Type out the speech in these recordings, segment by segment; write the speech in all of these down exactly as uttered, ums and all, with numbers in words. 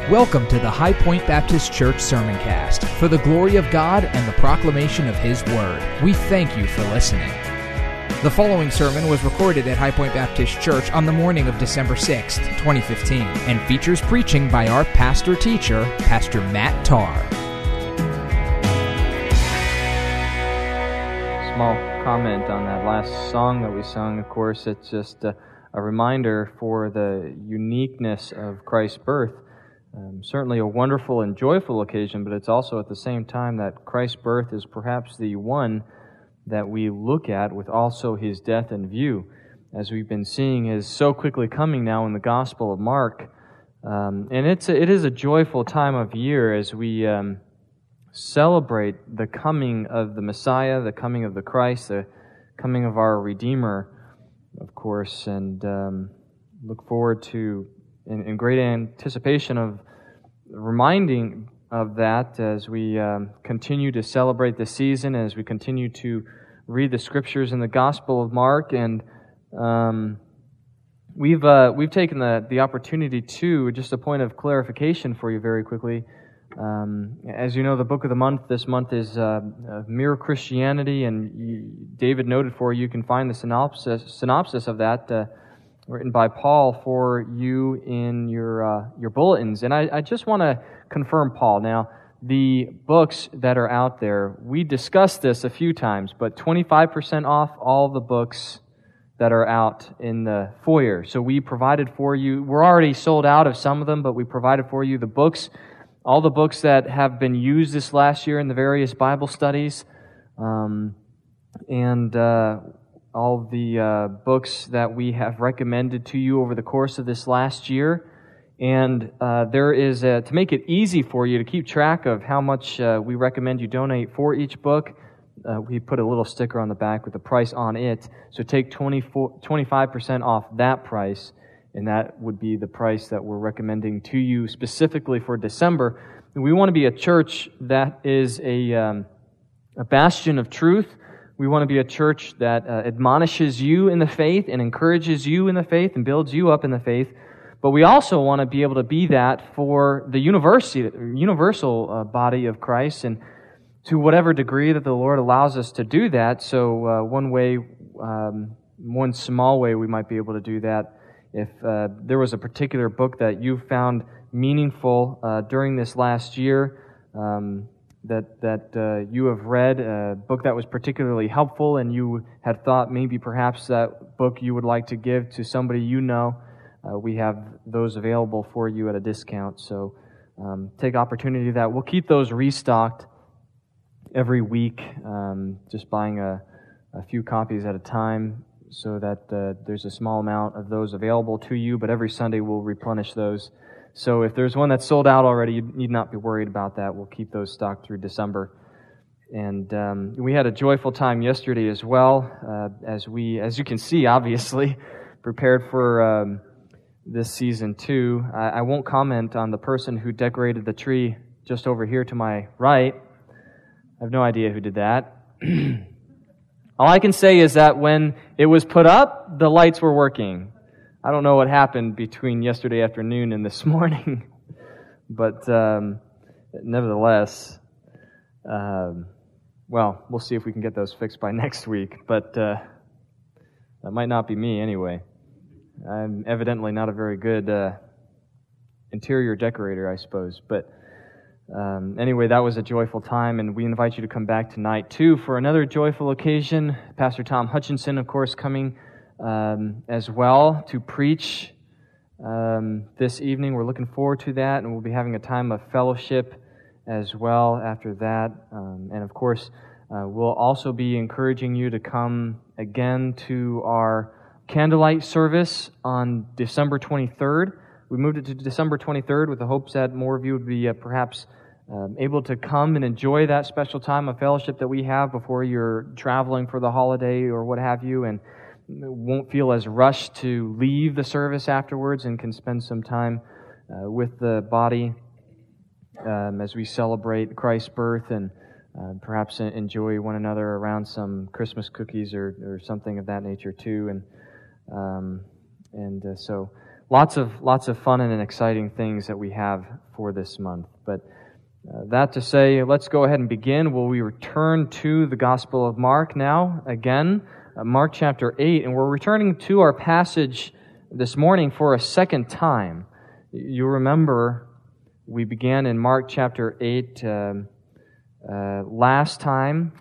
Welcome to the High Point Baptist Church Sermoncast for the glory of God and the proclamation of His Word. We thank you for listening. The following sermon was recorded at High Point Baptist Church on the morning of December sixth, twenty fifteen, and features preaching by our pastor-teacher, Pastor Matt Tarr. Small comment on that last song that we sung. Of course, it's just a, a reminder for the uniqueness of Christ's birth. Um, certainly a wonderful and joyful occasion, but it's also at the same time that Christ's birth is perhaps the one that we look at with also His death in view. As we've been seeing is so quickly coming now in the Gospel of Mark. Um, and it's a, it is a joyful time of year as we um, celebrate the coming of the Messiah, the coming of the Christ, the coming of our Redeemer, of course, and um, look forward to In, in great anticipation of reminding of that as we um, continue to celebrate the season, as we continue to read the Scriptures in the Gospel of Mark, and um, we've uh, we've taken the the opportunity to, just a point of clarification for you very quickly. Um, as you know, the book of the month this month is uh, uh, Mere Christianity, and you, David noted for you, you can find the synopsis synopsis of that. Uh, written by Paul for you in your uh, your bulletins. And I, I just want to confirm, Paul, now, the books that are out there, we discussed this a few times, but twenty-five percent off all the books that are out in the foyer. So we provided for you, we're already sold out of some of them, but we provided for you the books, all the books that have been used this last year in the various Bible studies, um, and uh all the uh, books that we have recommended to you over the course of this last year. And uh, there is, a, to make it easy for you to keep track of how much uh, we recommend you donate for each book, uh, we put a little sticker on the back with the price on it. So take twenty-four, twenty-five percent off that price, and that would be the price that we're recommending to you specifically for December. And we want to be a church that is a, um, a bastion of truth. We want to be a church that uh, admonishes you in the faith and encourages you in the faith and builds you up in the faith. But we also want to be able to be that for the university, universal uh, body of Christ, and to whatever degree that the Lord allows us to do that. So uh, one way, um, one small way we might be able to do that, if uh, there was a particular book that you found meaningful uh, during this last year, um, that that uh, you have read, a book that was particularly helpful, and you had thought maybe perhaps that book you would like to give to somebody you know, uh, we have those available for you at a discount. So um, take opportunity of that. We'll keep those restocked every week, um, just buying a, a few copies at a time so that uh, there's a small amount of those available to you, but every Sunday we'll replenish those. So if there's one that's sold out already, you need not be worried about that. We'll keep those stocked through December. And um, we had a joyful time yesterday as well, uh, as we, as you can see, obviously, prepared for um, this season too. I, I won't comment on the person who decorated the tree just over here to my right. I have no idea who did that. All I can say is that when it was put up, the lights were working. I don't know what happened between yesterday afternoon and this morning, but um, nevertheless, um, well, we'll see if we can get those fixed by next week, but uh, that might not be me anyway. I'm evidently not a very good uh, interior decorator, I suppose, but um, anyway, that was a joyful time, and we invite you to come back tonight, too, for another joyful occasion. Pastor Tom Hutchinson, of course, coming Um, as well to preach um, this evening. We're looking forward to that, and we'll be having a time of fellowship as well after that. Um, and of course, uh, we'll also be encouraging you to come again to our candlelight service on December twenty-third. We moved it to December twenty-third with the hopes that more of you would be uh, perhaps um, able to come and enjoy that special time of fellowship that we have before you're traveling for the holiday or what have you, and won't feel as rushed to leave the service afterwards and can spend some time uh, with the body um, as we celebrate Christ's birth and uh, perhaps enjoy one another around some Christmas cookies or, or something of that nature too. And um, and uh, so lots of lots of fun and exciting things that we have for this month. But uh, that to say, let's go ahead and begin. Will we return to the Gospel of Mark now again? Uh, Mark chapter eight, and we're returning to our passage this morning for a second time. You remember we began in Mark chapter eight um, uh, last time.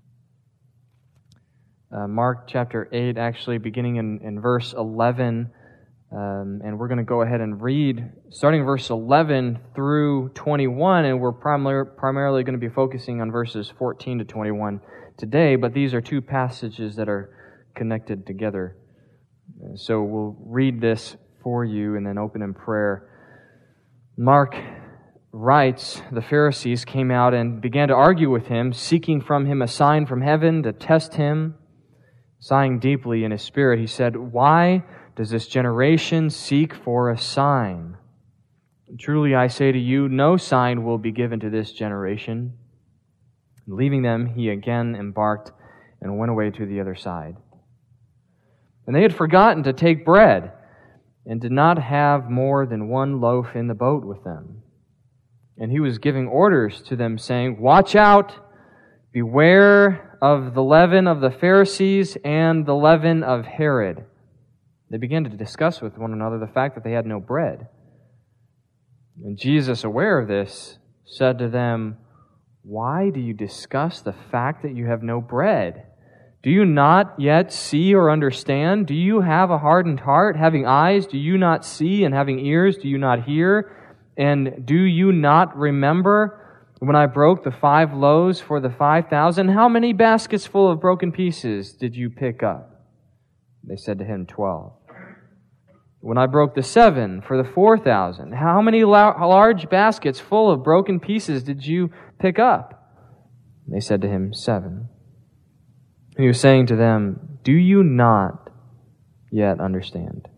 Uh, Mark chapter eight, actually beginning in, in verse eleven, um, and we're going to go ahead and read starting verse eleven through twenty-one, and we're primar- primarily going to be focusing on verses fourteen to twenty-one today, but these are two passages that are connected together. So we'll read this for you and then open in prayer. Mark writes, "The Pharisees came out and began to argue with him, seeking from him a sign from heaven to test him. Sighing deeply in his spirit, he said, 'Why does this generation seek for a sign? Truly I say to you, no sign will be given to this generation.' Leaving them, he again embarked and went away to the other side. And they had forgotten to take bread, and did not have more than one loaf in the boat with them. And he was giving orders to them, saying, 'Watch out, beware of the leaven of the Pharisees and the leaven of Herod.' They began to discuss with one another the fact that they had no bread. And Jesus, aware of this, said to them, 'Why do you discuss the fact that you have no bread? Do you not yet see or understand? Do you have a hardened heart? Having eyes, do you not see? And having ears, do you not hear? And do you not remember when I broke the five loaves for the five thousand? How many baskets full of broken pieces did you pick up?' They said to him, twelve. When I broke the seven for the four thousand, how many large baskets full of broken pieces did you pick up?' They said to him, seven. And he was saying to them, 'Do you not yet understand?'"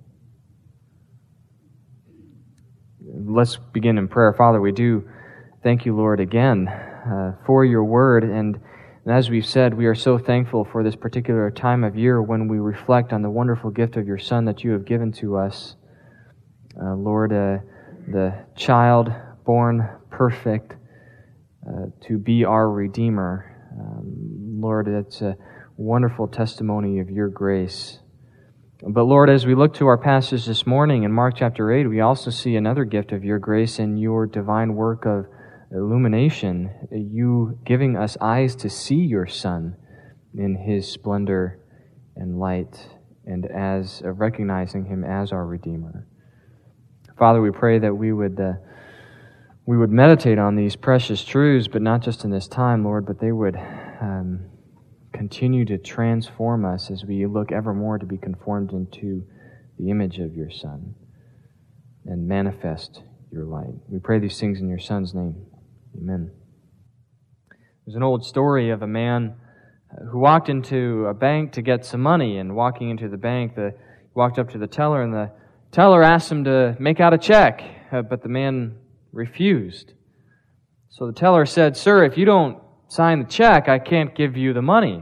Let's begin in prayer. Father, we do thank you, Lord, again uh, for your word. And, and as we've said, we are so thankful for this particular time of year when we reflect on the wonderful gift of your Son that you have given to us. Uh, Lord, uh, the child born perfect uh, to be our Redeemer. Um, Lord, it's a wonderful testimony of your grace. But Lord, as we look to our passage this morning in Mark chapter eight, we also see another gift of your grace in your divine work of illumination, you giving us eyes to see your Son in his splendor and light, and as uh, recognizing him as our Redeemer. Father, we pray that we would uh, we would meditate on these precious truths, but not just in this time, Lord, but they would um, continue to transform us as we look ever more to be conformed into the image of your Son and manifest your light. We pray these things in your Son's name. Amen. There's an old story of a man who walked into a bank to get some money, and walking into the bank, the walked up to the teller, and the teller asked him to make out a check, uh, but the man refused. So the teller said, "Sir, if you don't sign the check, I can't give you the money."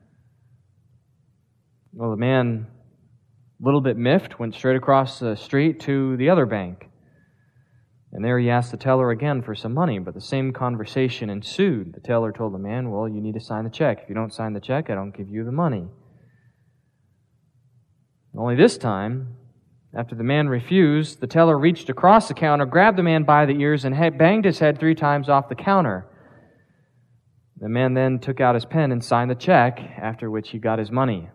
Well, the man, a little bit miffed, went straight across the street to the other bank. And there he asked the teller again for some money, but the same conversation ensued. The teller told the man, "Well, you need to sign the check. If you don't sign the check, I don't give you the money." Only this time, after the man refused, the teller reached across the counter, grabbed the man by the ears, and banged his head three times off the counter. The man then took out his pen and signed the check, after which he got his money.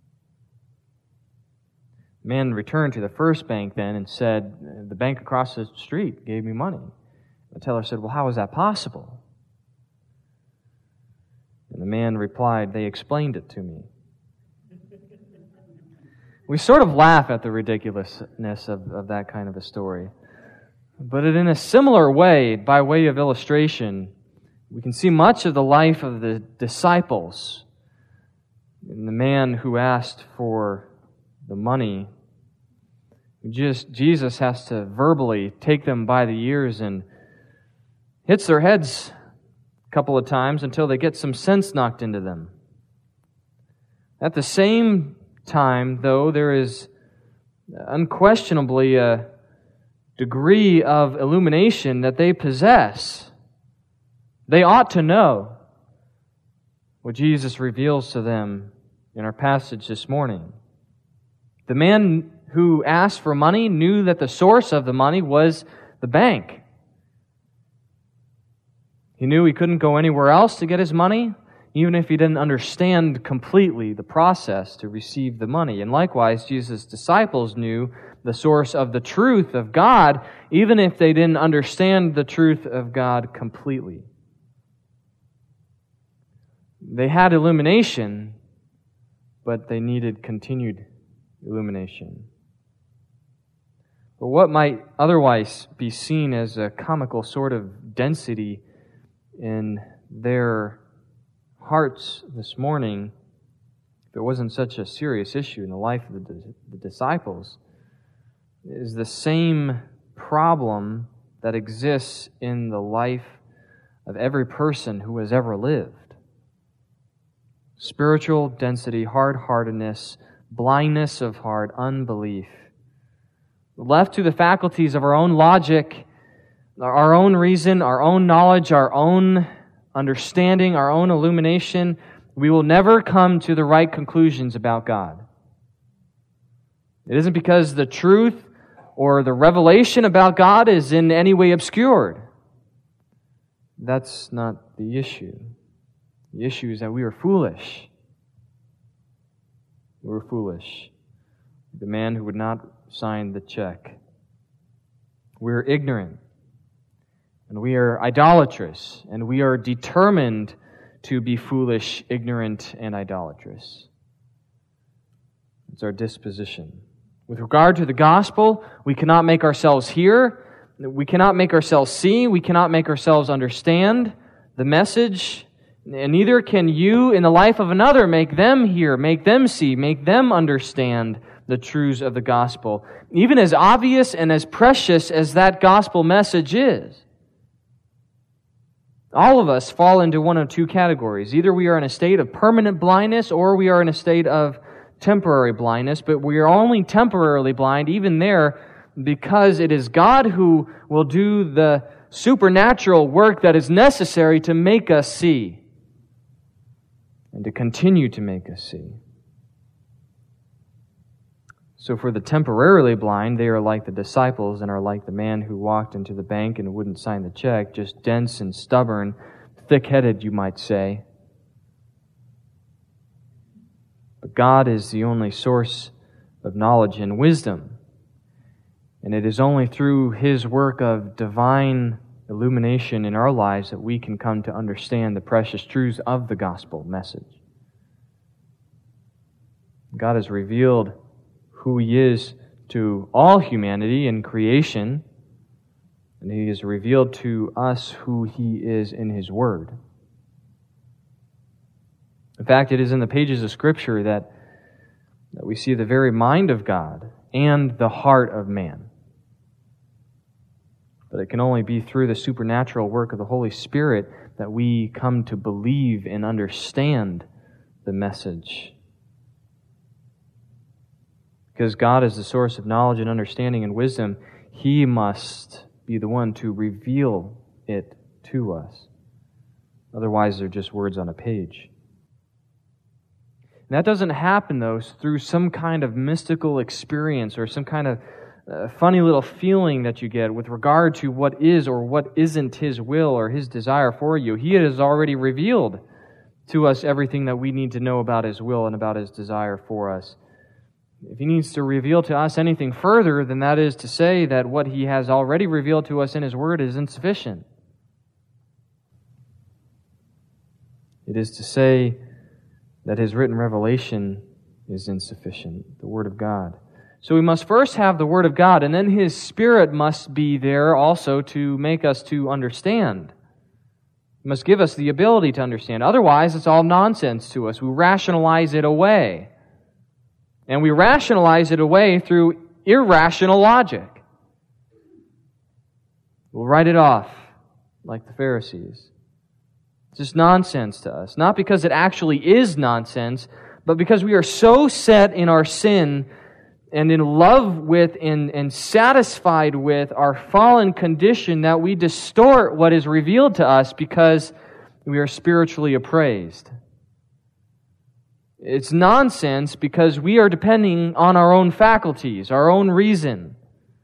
The man returned to the first bank then and said, "The bank across the street gave me money." The teller said, "Well, how is that possible?" And the man replied, "They explained it to me." We sort of laugh at the ridiculousness of, of that kind of a story. But in a similar way, by way of illustration, we can see much of the life of the disciples. And the man who asked for the money, just Jesus has to verbally take them by the ears and hits their heads a couple of times until they get some sense knocked into them. At the same time, though, there is unquestionably a, degree of illumination that they possess. They ought to know what Jesus reveals to them in our passage this morning. The man who asked for money knew that the source of the money was the bank. He knew he couldn't go anywhere else to get his money, even if he didn't understand completely the process to receive the money. And likewise, Jesus' disciples knew the source of the truth of God, even if they didn't understand the truth of God completely. They had illumination, but they needed continued illumination. But what might otherwise be seen as a comical sort of density in their hearts this morning, if it wasn't such a serious issue in the life of the, the disciples, is the same problem that exists in the life of every person who has ever lived. Spiritual density, hard-heartedness, blindness of heart, unbelief. Left to the faculties of our own logic, our own reason, our own knowledge, our own understanding, our own illumination, we will never come to the right conclusions about God. It isn't because the truth or the revelation about God is in any way obscured. That's not the issue. The issue is that we are foolish. We were foolish. The man who would not sign the check. We are ignorant. And we are idolatrous. And we are determined to be foolish, ignorant, and idolatrous. It's our disposition. With regard to the gospel, we cannot make ourselves hear. We cannot make ourselves see. We cannot make ourselves understand the message. And neither can you, in the life of another, make them hear, make them see, make them understand the truths of the gospel, even as obvious and as precious as that gospel message is. All of us fall into one of two categories. Either we are in a state of permanent blindness or we are in a state of temporary blindness, but we are only temporarily blind, even there, because it is God who will do the supernatural work that is necessary to make us see and to continue to make us see. So for the temporarily blind, they are like the disciples and are like the man who walked into the bank and wouldn't sign the check, just dense and stubborn, thick-headed, you might say. But God is the only source of knowledge and wisdom. And it is only through His work of divine illumination in our lives that we can come to understand the precious truths of the gospel message. God has revealed who He is to all humanity in creation, and He has revealed to us who He is in His Word. In fact, it is in the pages of Scripture that, that we see the very mind of God and the heart of man. But it can only be through the supernatural work of the Holy Spirit that we come to believe and understand the message. Because God is the source of knowledge and understanding and wisdom, He must be the one to reveal it to us. Otherwise, they're just words on a page. And that doesn't happen, though, through some kind of mystical experience or some kind of uh, funny little feeling that you get with regard to what is or what isn't His will or His desire for you. He has already revealed to us everything that we need to know about His will and about His desire for us. If He needs to reveal to us anything further, then that is to say that what He has already revealed to us in His Word is insufficient. It is to say that His written revelation is insufficient, the Word of God. So we must first have the Word of God, and then His Spirit must be there also to make us to understand. He must give us the ability to understand. Otherwise, it's all nonsense to us. We rationalize it away. And we rationalize it away through irrational logic. We'll write it off like the Pharisees. It's just nonsense to us. Not because it actually is nonsense, but because we are so set in our sin and in love with and, and satisfied with our fallen condition that we distort what is revealed to us because we are spiritually appraised. It's nonsense because we are depending on our own faculties, our own reason.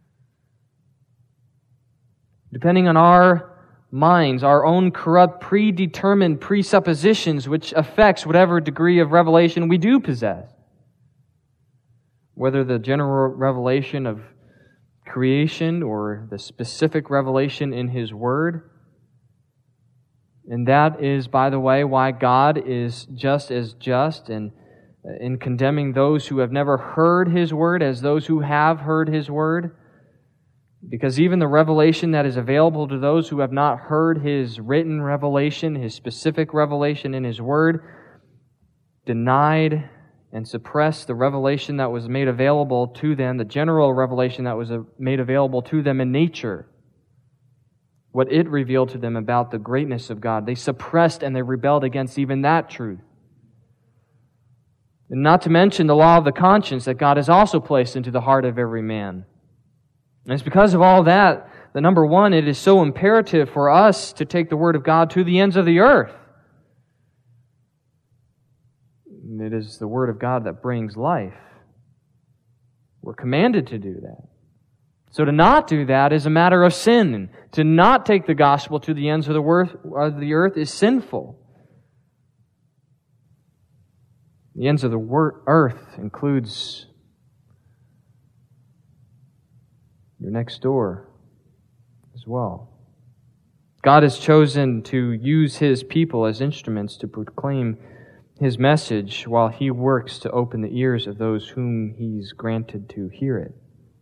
Depending on our minds, our own corrupt, predetermined presuppositions, which affects whatever degree of revelation we do possess. Whether the general revelation of creation or the specific revelation in His Word. And that is, by the way, why God is just as just and in condemning those who have never heard His Word as those who have heard His Word. Because even the revelation that is available to those who have not heard His written revelation, His specific revelation in His Word, denied and suppressed the revelation that was made available to them, the general revelation that was made available to them in nature, what it revealed to them about the greatness of God. They suppressed and they rebelled against even that truth. And not to mention the law of the conscience that God has also placed into the heart of every man. And it's because of all that, that number one, it is so imperative for us to take the Word of God to the ends of the earth. It is the Word of God that brings life. We're commanded to do that. So to not do that is a matter of sin. And to not take the gospel to the ends of the earth is sinful. The ends of the earth includes your next door as well. God has chosen to use His people as instruments to proclaim His message while He works to open the ears of those whom He's granted to hear it.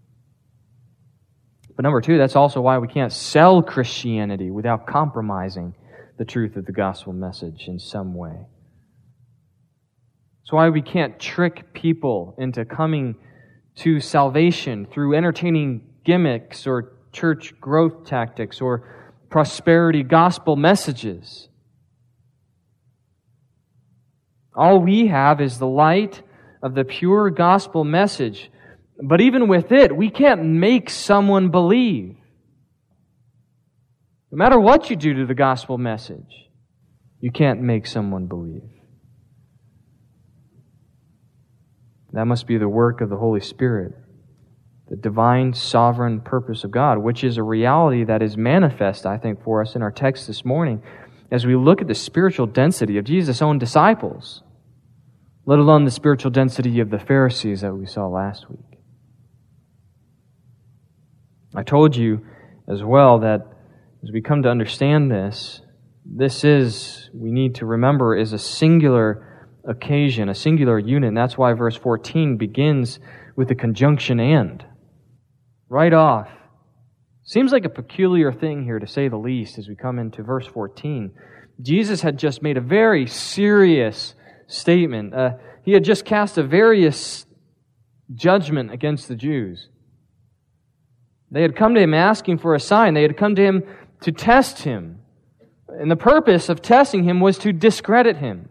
But number two, that's also why we can't sell Christianity without compromising the truth of the gospel message in some way. It's why we can't trick people into coming to salvation through entertaining gimmicks or church growth tactics or prosperity gospel messages. All we have is the light of the pure gospel message. But even with it, we can't make someone believe. No matter what you do to the gospel message, you can't make someone believe. That must be the work of the Holy Spirit, the divine sovereign purpose of God, which is a reality that is manifest, I think, for us in our text this morning as we look at the spiritual density of Jesus' own disciples, let alone the spiritual density of the Pharisees that we saw last week. I told you as well that as we come to understand this, this is, we need to remember, is a singular occasion, a singular unit, and that's why verse fourteen begins with the conjunction and. Right off. Seems like a peculiar thing here, to say the least, as we come into verse fourteen. Jesus had just made a very serious statement. Uh, he had just cast a various judgment against the Jews. They had come to Him asking for a sign. They had come to Him to test Him. And the purpose of testing Him was to discredit Him.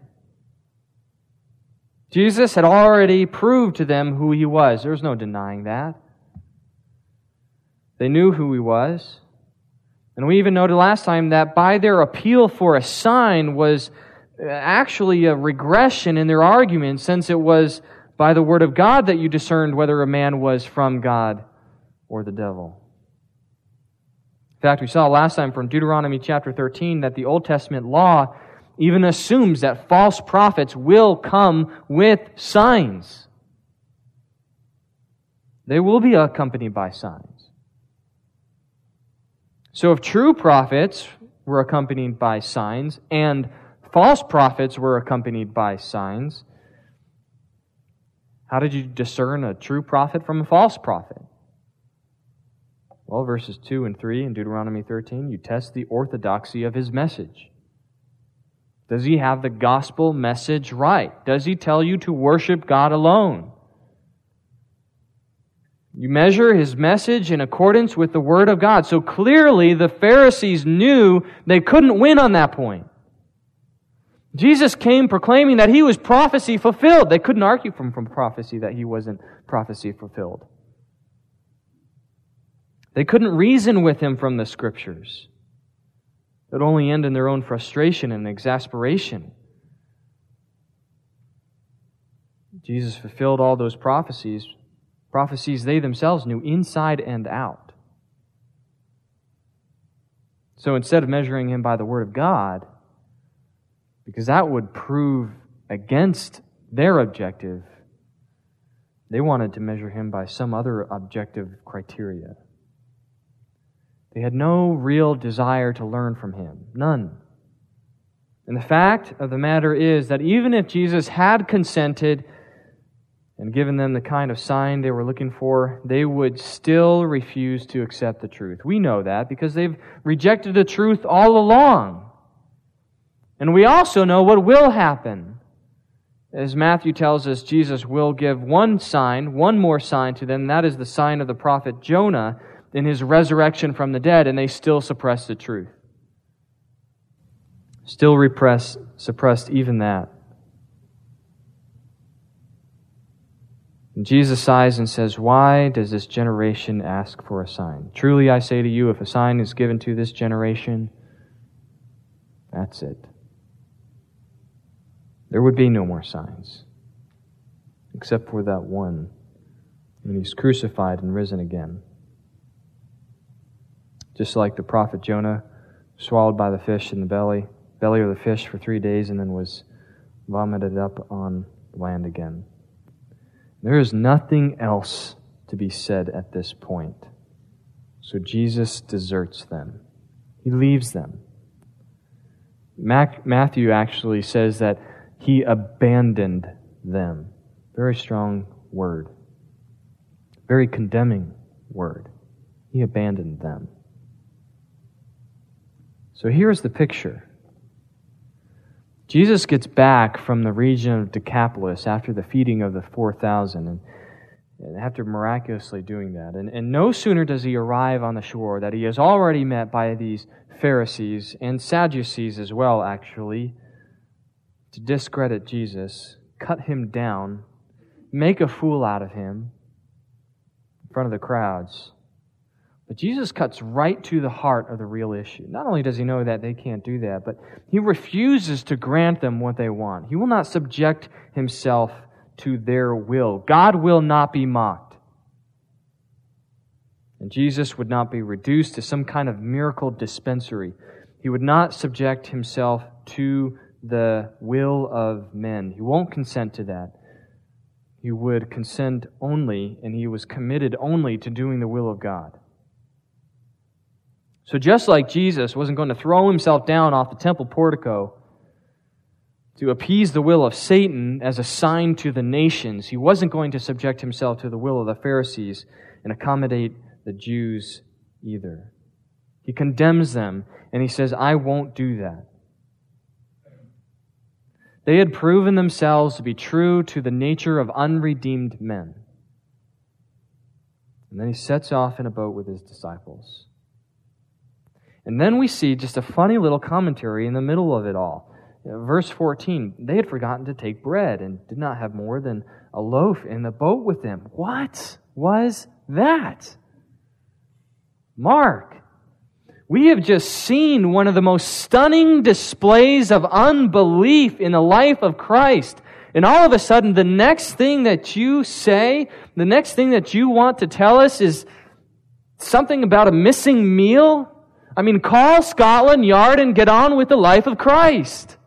Jesus had already proved to them who He was. There was no denying that. They knew who He was. And we even noted last time that by their appeal for a sign was actually a regression in their argument, since it was by the Word of God that you discerned whether a man was from God or the devil. In fact, we saw last time from Deuteronomy chapter thirteen that the Old Testament law even assumes that false prophets will come with signs. They will be accompanied by signs. So if true prophets were accompanied by signs and false prophets were accompanied by signs, how did you discern a true prophet from a false prophet? Well, verses two and three in Deuteronomy thirteen, you test the orthodoxy of his message. Does he have the gospel message right? Does he tell you to worship God alone? You measure his message in accordance with the Word of God. So clearly the Pharisees knew they couldn't win on that point. Jesus came proclaiming that He was prophecy fulfilled. They couldn't argue from, from prophecy that He wasn't prophecy fulfilled. They couldn't reason with Him from the Scriptures. It would only end in their own frustration and exasperation. Jesus fulfilled all those prophecies, prophecies they themselves knew inside and out. So instead of measuring Him by the Word of God, because that would prove against their objective, they wanted to measure Him by some other objective criteria. They had no real desire to learn from Him. None. And the fact of the matter is that even if Jesus had consented and given them the kind of sign they were looking for, they would still refuse to accept the truth. We know that because they've rejected the truth all along. And we also know what will happen. As Matthew tells us, Jesus will give one sign, one more sign to them, and that is the sign of the prophet Jonah in his resurrection from the dead, and they still suppress the truth. Still repress, suppressed even that. And Jesus sighs and says, "Why does this generation ask for a sign? Truly I say to you, if a sign is given to this generation, that's it. There would be no more signs, except for that one, when He's crucified and risen again." Just like the prophet Jonah, swallowed by the fish in the belly, belly of the fish for three days and then was vomited up on land again. There is nothing else to be said at this point. So Jesus deserts them. He leaves them. Mac, Matthew actually says that He abandoned them. Very strong word. Very condemning word. He abandoned them. So here's the picture. Jesus gets back from the region of Decapolis after the feeding of the four thousand, and, and after miraculously doing that. And, and no sooner does He arrive on the shore that He is already met by these Pharisees and Sadducees as well, actually, to discredit Jesus, cut Him down, make a fool out of Him in front of the crowds. But Jesus cuts right to the heart of the real issue. Not only does He know that they can't do that, but He refuses to grant them what they want. He will not subject Himself to their will. God will not be mocked. And Jesus would not be reduced to some kind of miracle dispensary. He would not subject Himself to the will of men. He won't consent to that. He would consent only, and He was committed only to doing the will of God. So just like Jesus wasn't going to throw Himself down off the temple portico to appease the will of Satan as a sign to the nations, He wasn't going to subject Himself to the will of the Pharisees and accommodate the Jews either. He condemns them, and He says, "I won't do that." They had proven themselves to be true to the nature of unredeemed men. And then He sets off in a boat with His disciples. And then we see just a funny little commentary in the middle of it all. Verse fourteen, they had forgotten to take bread and did not have more than a loaf in the boat with them. What was that? Mark, we have just seen one of the most stunning displays of unbelief in the life of Christ. And all of a sudden, the next thing that you say, the next thing that you want to tell us is something about a missing meal? I mean, call Scotland Yard and get on with the life of Christ.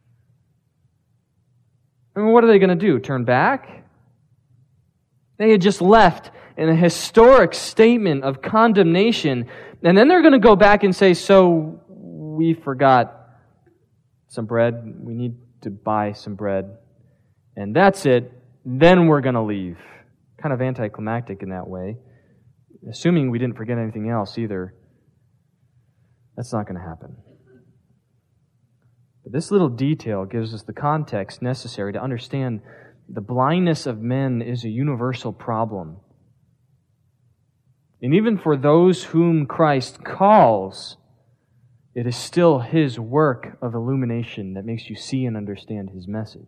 I mean, what are they going to do? Turn back? They had just left in a historic statement of condemnation, and then they're going to go back and say, "So we forgot some bread. We need to buy some bread. And that's it. Then we're going to leave." Kind of anticlimactic in that way. Assuming we didn't forget anything else either. That's not going to happen. But this little detail gives us the context necessary to understand the blindness of men is a universal problem. And even for those whom Christ calls, It is still His work of illumination that makes you see and understand His message.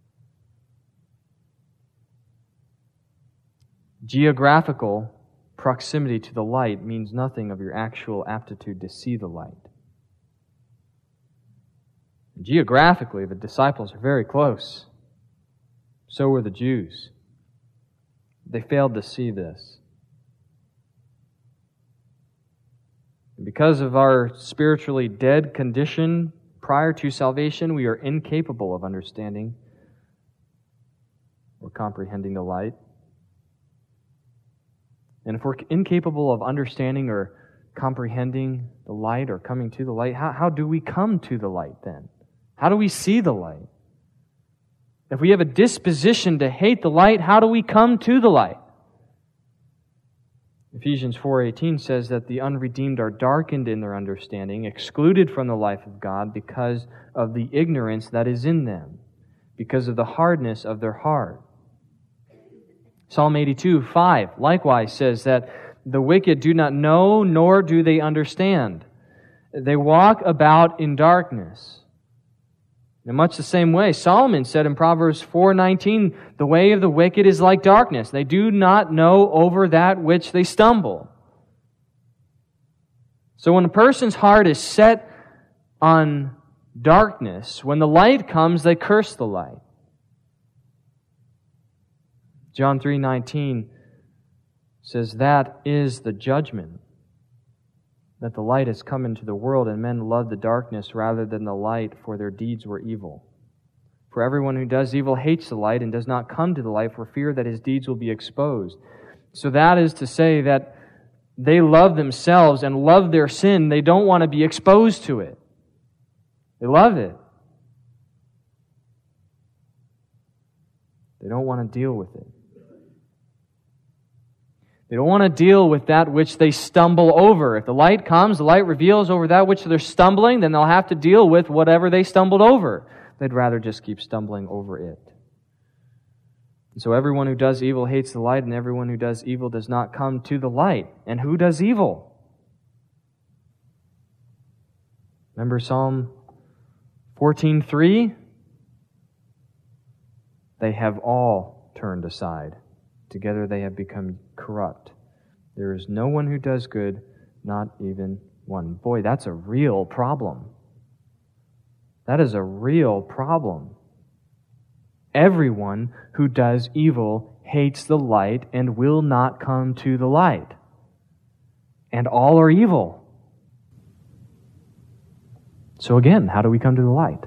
Geographical proximity to the light means nothing of your actual aptitude to see the light. Geographically, the disciples are very close. So were the Jews. They failed to see this. And because of our spiritually dead condition prior to salvation, we are incapable of understanding or comprehending the light. And if we're incapable of understanding or comprehending the light or coming to the light, how, how do we come to the light then? How do we see the light? If we have a disposition to hate the light, how do we come to the light? Ephesians four eighteen says that the unredeemed are darkened in their understanding, excluded from the life of God because of the ignorance that is in them, because of the hardness of their heart. Psalm eighty-two five likewise says that the wicked do not know, nor do they understand. They walk about in darkness. In much the same way, Solomon said in Proverbs four nineteen, the way of the wicked is like darkness. They do not know over that which they stumble. So when a person's heart is set on darkness, when the light comes, they curse the light. John three nineteen says that is the judgment, that the light has come into the world, and men love the darkness rather than the light, for their deeds were evil. For everyone who does evil hates the light and does not come to the light for fear that his deeds will be exposed. So that is to say that they love themselves and love their sin. They don't want to be exposed to it. They love it. They don't want to deal with it. They don't want to deal with that which they stumble over. If the light comes, the light reveals over that which they're stumbling, then they'll have to deal with whatever they stumbled over. They'd rather just keep stumbling over it. And so everyone who does evil hates the light, and everyone who does evil does not come to the light. And who does evil? Remember Psalm fourteen three? They have all turned aside. Together they have become corrupt. There is no one who does good, not even one. Boy, that's a real problem. That is a real problem. Everyone who does evil hates the light and will not come to the light. And all are evil. So again, how do we come to the light?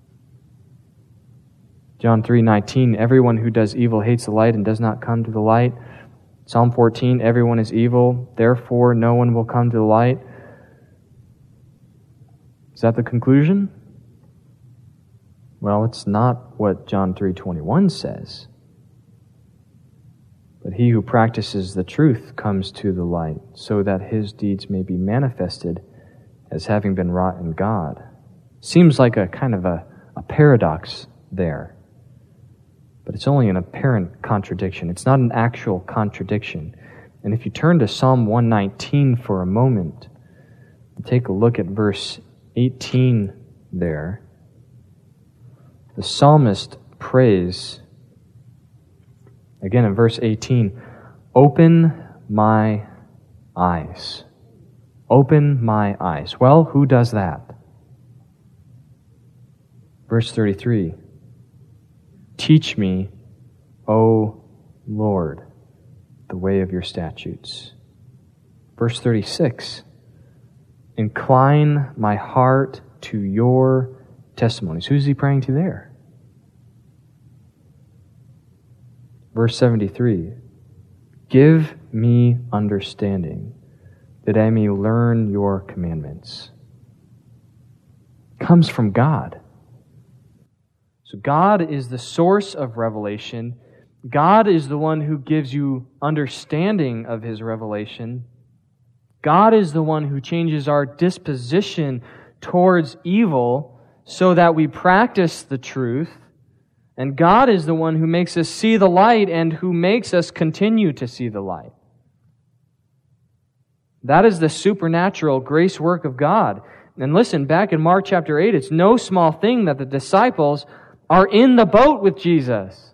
John three nineteen, everyone who does evil hates the light and does not come to the light. Psalm fourteen, everyone is evil, therefore no one will come to the light. Is that the conclusion? Well, it's not what John three twenty-one says. But he who practices the truth comes to the light, so that his deeds may be manifested as having been wrought in God. Seems like a kind of a, a paradox there. But it's only an apparent contradiction. It's not an actual contradiction. And if you turn to Psalm one nineteen for a moment, take a look at verse eighteen there. The psalmist prays, again in verse eighteen, open my eyes. Open my eyes. Well, who does that? Verse thirty-three. Teach me, O Lord, the way of your statutes. Verse thirty-six. Incline my heart to your testimonies. Who's he praying to there? Verse seventy-three. Give me understanding, that I may learn your commandments. Comes from God. So God is the source of revelation. God is the one who gives you understanding of His revelation. God is the one who changes our disposition towards evil so that we practice the truth. And God is the one who makes us see the light and who makes us continue to see the light. That is the supernatural grace work of God. And listen, back in Mark chapter eight, it's no small thing that the disciples are in the boat with Jesus.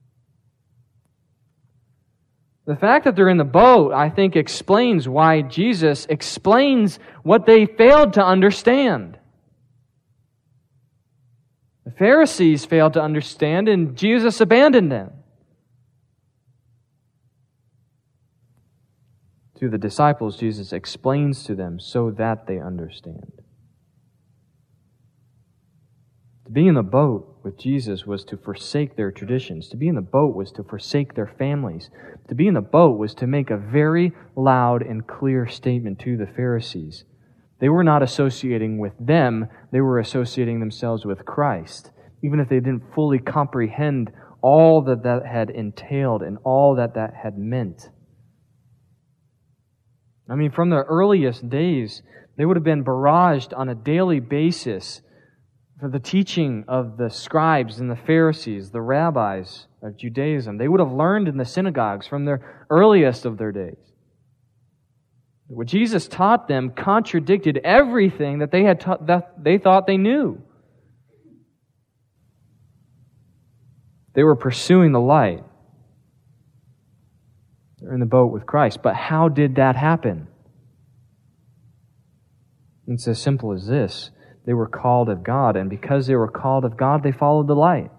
The fact that they're in the boat, I think, explains why Jesus explains what they failed to understand. The Pharisees failed to understand, and Jesus abandoned them. To the disciples, Jesus explains to them so that they understand. To be in the boat with Jesus was to forsake their traditions. To be in the boat was to forsake their families. To be in the boat was to make a very loud and clear statement to the Pharisees. They were not associating with them, they were associating themselves with Christ, even if they didn't fully comprehend all that that had entailed and all that that had meant. I mean, from the earliest days, they would have been barraged on a daily basis for the teaching of the scribes and the Pharisees, the rabbis of Judaism. They would have learned in the synagogues from their earliest of their days. What Jesus taught them contradicted everything that they had ta- that they thought they knew. They were pursuing the light. They're in the boat with Christ. But how did that happen? It's as simple as this. They were called of God, and because they were called of God, they followed the light.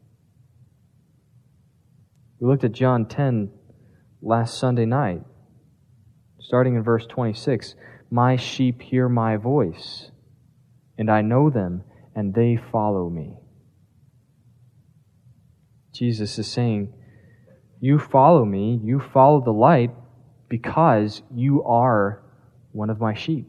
We looked at John ten last Sunday night, starting in verse twenty-six. My sheep hear my voice, and I know them, and they follow me. Jesus is saying, you follow me, you follow the light, because you are one of my sheep.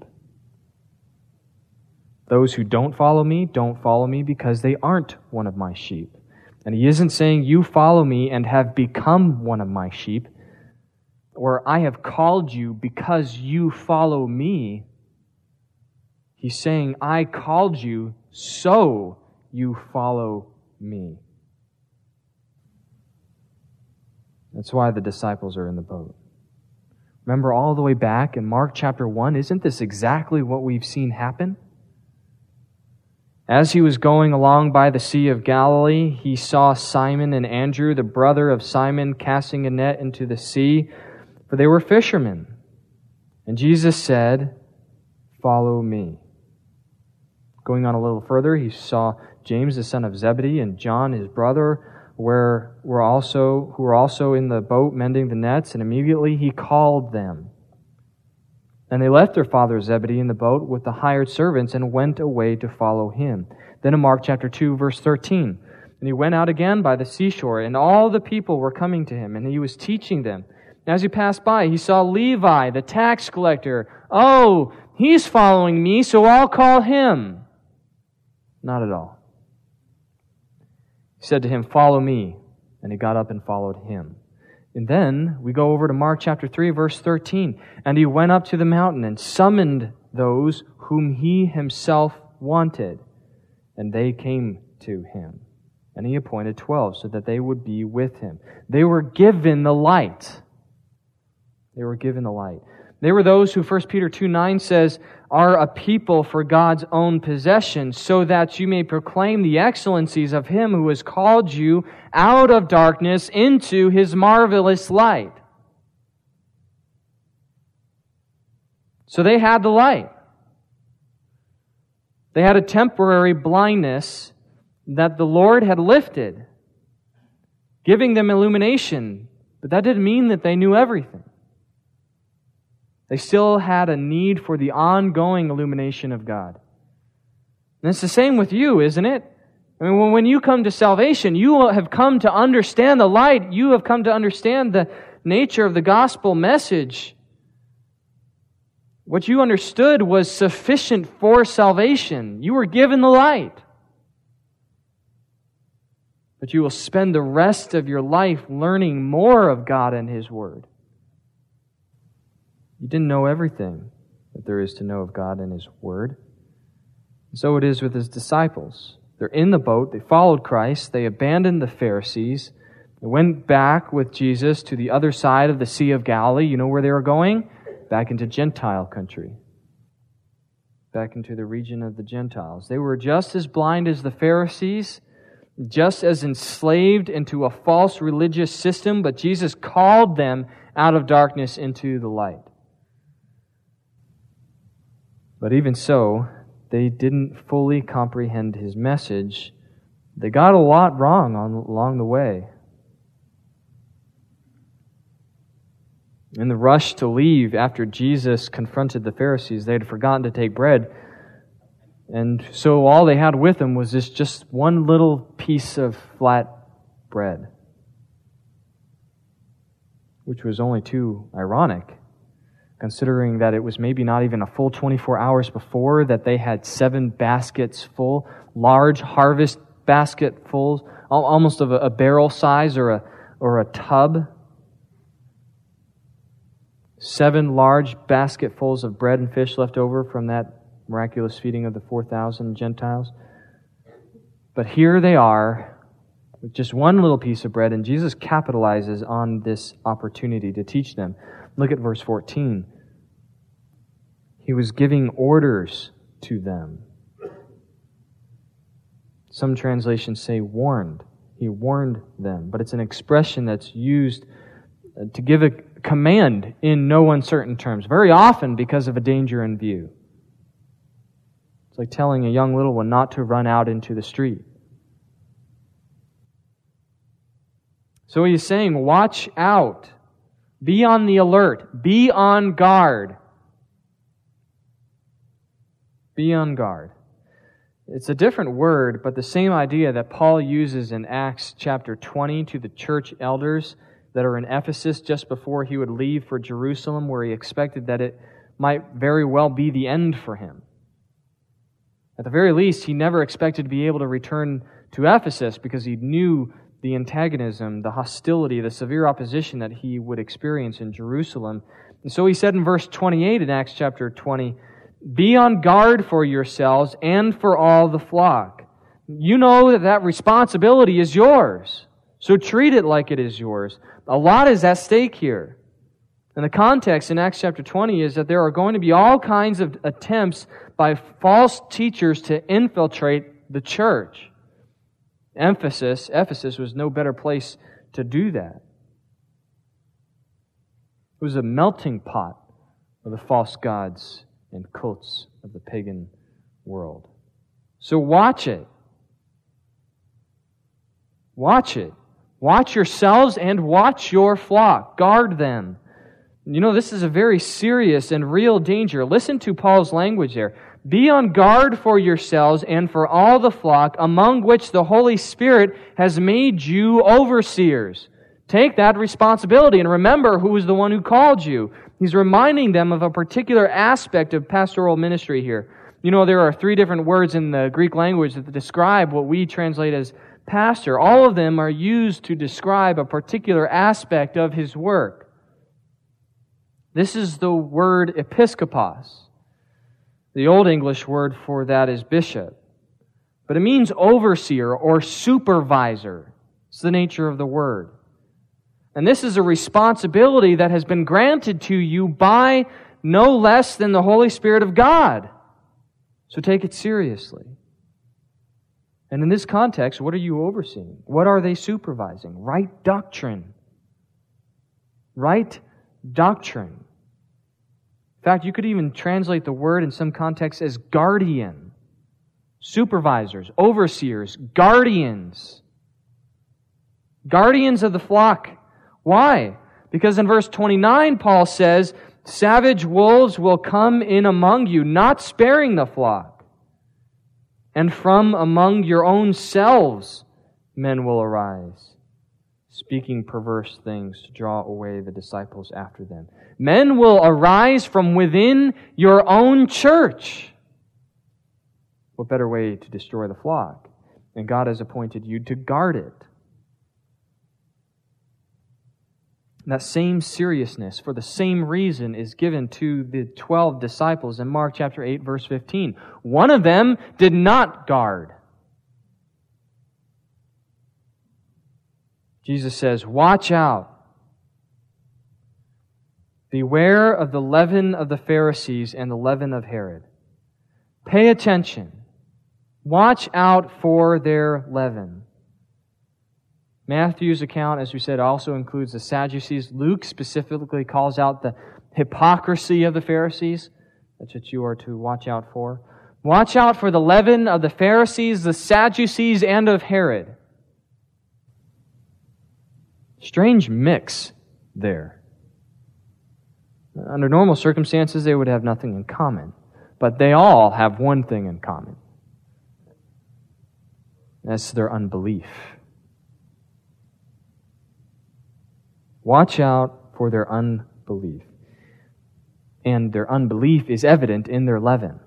Those who don't follow me, don't follow me because they aren't one of my sheep. And he isn't saying you follow me and have become one of my sheep, or I have called you because you follow me. He's saying I called you so you follow me. That's why the disciples are in the boat. Remember all the way back in Mark chapter one, isn't this exactly what we've seen happen? As he was going along by the Sea of Galilee, he saw Simon and Andrew, the brother of Simon, casting a net into the sea, for they were fishermen. And Jesus said, follow me. Going on a little further, he saw James, the son of Zebedee, and John, his brother, where were also who were also in the boat mending the nets, and immediately he called them. And they left their father Zebedee in the boat with the hired servants and went away to follow him. Then in Mark chapter two, verse thirteen, and he went out again by the seashore, and all the people were coming to him, and he was teaching them. And as he passed by, he saw Levi, the tax collector. Oh, he's following me, so I'll call him. Not at all. He said to him, follow me. And he got up and followed him. And then we go over to Mark chapter three, verse thirteen. And he went up to the mountain and summoned those whom he himself wanted. And they came to him. And he appointed twelve so that they would be with him. They were given the light. They were given the light. They were those who First Peter two nine says are a people for God's own possession, so that you may proclaim the excellencies of Him who has called you out of darkness into His marvelous light. So they had the light. They had a temporary blindness that the Lord had lifted, giving them illumination, but that didn't mean that they knew everything. They still had a need for the ongoing illumination of God. And it's the same with you, isn't it? I mean, when you come to salvation, you have come to understand the light. You have come to understand the nature of the gospel message. What you understood was sufficient for salvation. You were given the light. But you will spend the rest of your life learning more of God and His Word. You didn't know everything that there is to know of God and His Word. And so it is with His disciples. They're in the boat, they followed Christ, they abandoned the Pharisees, they went back with Jesus to the other side of the Sea of Galilee. You know where they were going? Back into Gentile country. back into the region of the Gentiles. They were just as blind as the Pharisees, just as enslaved into a false religious system, but Jesus called them out of darkness into the light. But even so, they didn't fully comprehend His message. They got a lot wrong on, along the way. In the rush to leave after Jesus confronted the Pharisees, they had forgotten to take bread. And so all they had with them was this just one little piece of flat bread, which was only too ironic, considering that it was maybe not even a full twenty-four hours before that they had seven baskets full, large harvest basketfuls, almost of a barrel size or a or a tub. Seven large basketfuls of bread and fish left over from that miraculous feeding of the four thousand Gentiles. But here they are with just one little piece of bread, and Jesus capitalizes on this opportunity to teach them. Look at verse fourteen. He was giving orders to them. Some translations say warned. He warned them. But it's an expression that's used to give a command in no uncertain terms, very often because of a danger in view. It's like telling a young little one not to run out into the street. So he's saying, watch out. Be on the alert. Be on guard. Be on guard. It's a different word, but the same idea that Paul uses in Acts chapter twenty to the church elders that are in Ephesus just before he would leave for Jerusalem, where he expected that it might very well be the end for him. At the very least, he never expected to be able to return to Ephesus because he knew the antagonism, the hostility, the severe opposition that he would experience in Jerusalem. And so he said in verse twenty-eight in Acts chapter twenty, "Be on guard for yourselves and for all the flock." You know that that responsibility is yours, so treat it like it is yours. A lot is at stake here. And the context in Acts chapter twenty is that there are going to be all kinds of attempts by false teachers to infiltrate the church. Ephesus, Ephesus was no better place to do that. It was a melting pot of the false gods and cults of the pagan world. So watch it. Watch it. Watch yourselves and watch your flock. Guard them. You know, this is a very serious and real danger. Listen to Paul's language there. Be on guard for yourselves and for all the flock, among which the Holy Spirit has made you overseers. Take that responsibility and remember who is the one who called you. He's reminding them of a particular aspect of pastoral ministry here. You know, there are three different words in the Greek language that describe what we translate as pastor. All of them are used to describe a particular aspect of his work. This is the word episkopos. The Old English word for that is bishop. But it means overseer or supervisor. It's the nature of the word. And this is a responsibility that has been granted to you by no less than the Holy Spirit of God. So take it seriously. And in this context, what are you overseeing? What are they supervising? Right doctrine. Right doctrine. In fact, you could even translate the word in some contexts as guardian. Supervisors, overseers, guardians. Guardians of the flock. Why? Because in verse twenty-nine, Paul says, "Savage wolves will come in among you, not sparing the flock. And from among your own selves men will arise, speaking perverse things to draw away the disciples after them." Men will arise from within your own church. What better way to destroy the flock? And God has appointed you to guard it. That same seriousness, for the same reason, is given to the twelve disciples in Mark chapter eight, verse fifteen. One of them did not guard. Jesus says, "Watch out. Beware of the leaven of the Pharisees and the leaven of Herod." Pay attention. Watch out for their leaven. Matthew's account, as we said, also includes the Sadducees. Luke specifically calls out the hypocrisy of the Pharisees. That's what you are to watch out for. Watch out for the leaven of the Pharisees, the Sadducees, and of Herod. Strange mix there. Under normal circumstances, they would have nothing in common. But they all have one thing in common. That's their unbelief. Watch out for their unbelief. And their unbelief is evident in their leaven.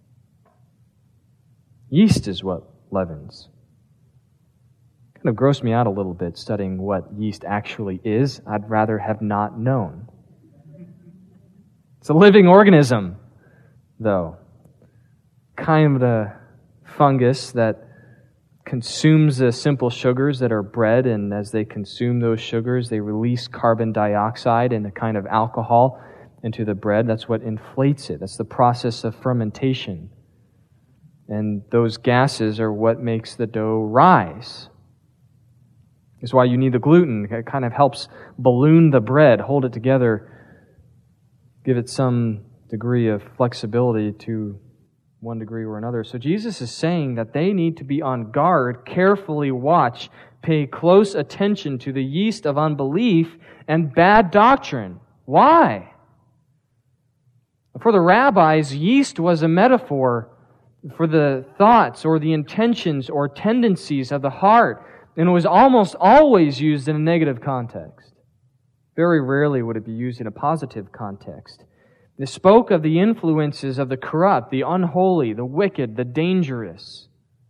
Yeast is what leavens. Kind of grossed me out a little bit studying what yeast actually is. I'd rather have not known. It's a living organism, though. Kind of the fungus that consumes the simple sugars that are bred, and as they consume those sugars, they release carbon dioxide and a kind of alcohol into the bread. That's what inflates it. That's the process of fermentation. And those gases are what makes the dough rise. That's why you need the gluten. It kind of helps balloon the bread, hold it together, give it some degree of flexibility to one degree or another. So Jesus is saying that they need to be on guard, carefully watch, pay close attention to the yeast of unbelief and bad doctrine. Why? For the rabbis, yeast was a metaphor for the thoughts or the intentions or tendencies of the heart, and it was almost always used in a negative context. Very rarely would it be used in a positive context. It spoke of the influences of the corrupt, the unholy, the wicked, the dangerous.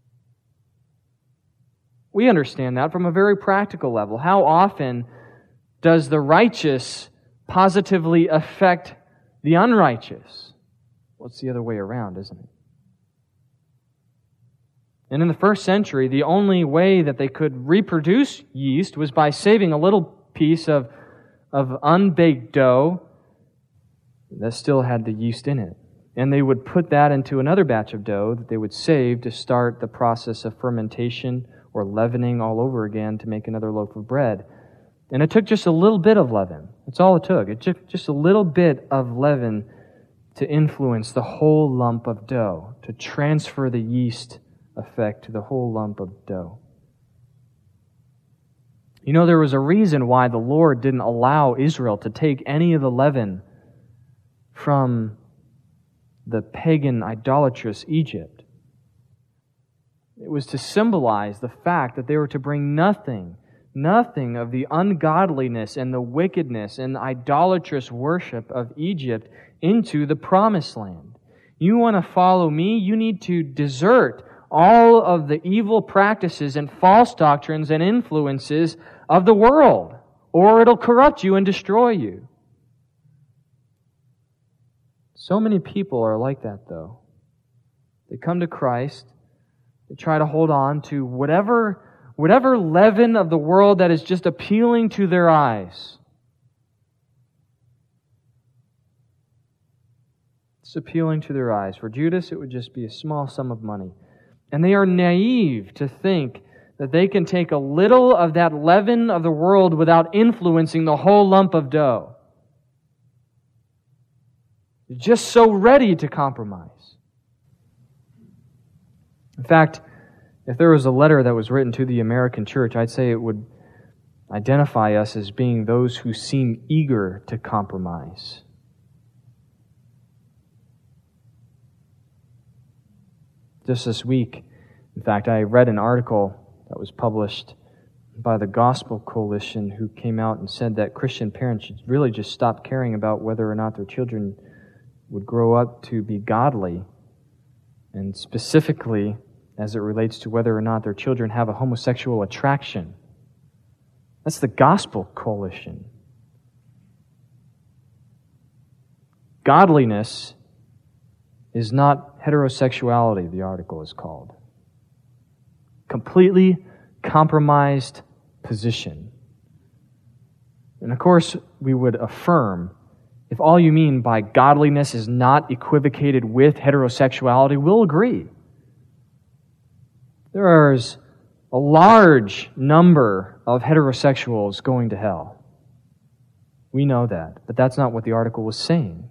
We understand that from a very practical level. How often does the righteous positively affect the unrighteous? Well, it's the other way around, isn't it? And in the first century, the only way that they could reproduce yeast was by saving a little piece of, of unbaked dough that still had the yeast in it. And they would put that into another batch of dough that they would save to start the process of fermentation or leavening all over again to make another loaf of bread. And it took just a little bit of leaven. That's all it took. It took just a little bit of leaven to influence the whole lump of dough, to transfer the yeast effect to the whole lump of dough. You know, there was a reason why the Lord didn't allow Israel to take any of the leaven from the pagan, idolatrous Egypt. It was to symbolize the fact that they were to bring nothing, nothing of the ungodliness and the wickedness and the idolatrous worship of Egypt into the Promised Land. You want to follow me? You need to desert all of the evil practices and false doctrines and influences of the world, or it'll corrupt you and destroy you. So many people are like that, though. They come to Christ, they try to hold on to whatever, whatever leaven of the world that is just appealing to their eyes. It's appealing to their eyes. For Judas, it would just be a small sum of money. And they are naive to think that they can take a little of that leaven of the world without influencing the whole lump of dough. Just so ready to compromise. In fact, if there was a letter that was written to the American church, I'd say it would identify us as being those who seem eager to compromise. Just this week, in fact, I read an article that was published by the Gospel Coalition who came out and said that Christian parents should really just stop caring about whether or not their children would grow up to be godly, and specifically as it relates to whether or not their children have a homosexual attraction. That's the Gospel Coalition. Godliness is not heterosexuality, the article is called. Completely compromised position. And of course, we would affirm if all you mean by godliness is not equivocated with heterosexuality, we'll agree. There's a large number of heterosexuals going to hell. We know that, but that's not what the article was saying.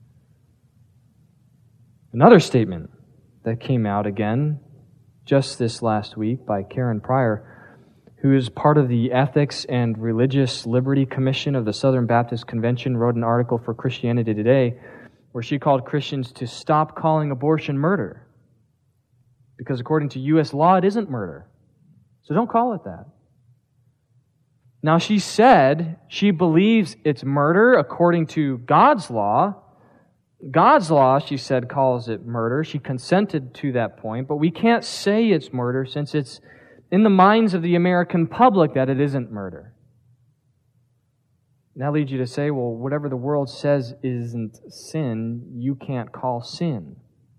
Another statement that came out again just this last week by Karen Pryor, who is part of the Ethics and Religious Liberty Commission of the Southern Baptist Convention, wrote an article for Christianity Today where she called Christians to stop calling abortion murder. Because according to U S law, it isn't murder. So don't call it that. Now, she said she believes it's murder according to God's law. God's law, she said, calls it murder. She consented to that point, but we can't say it's murder since it's in the minds of the American public that it isn't murder. And that leads you to say, well, whatever the world says isn't sin, you can't call sin.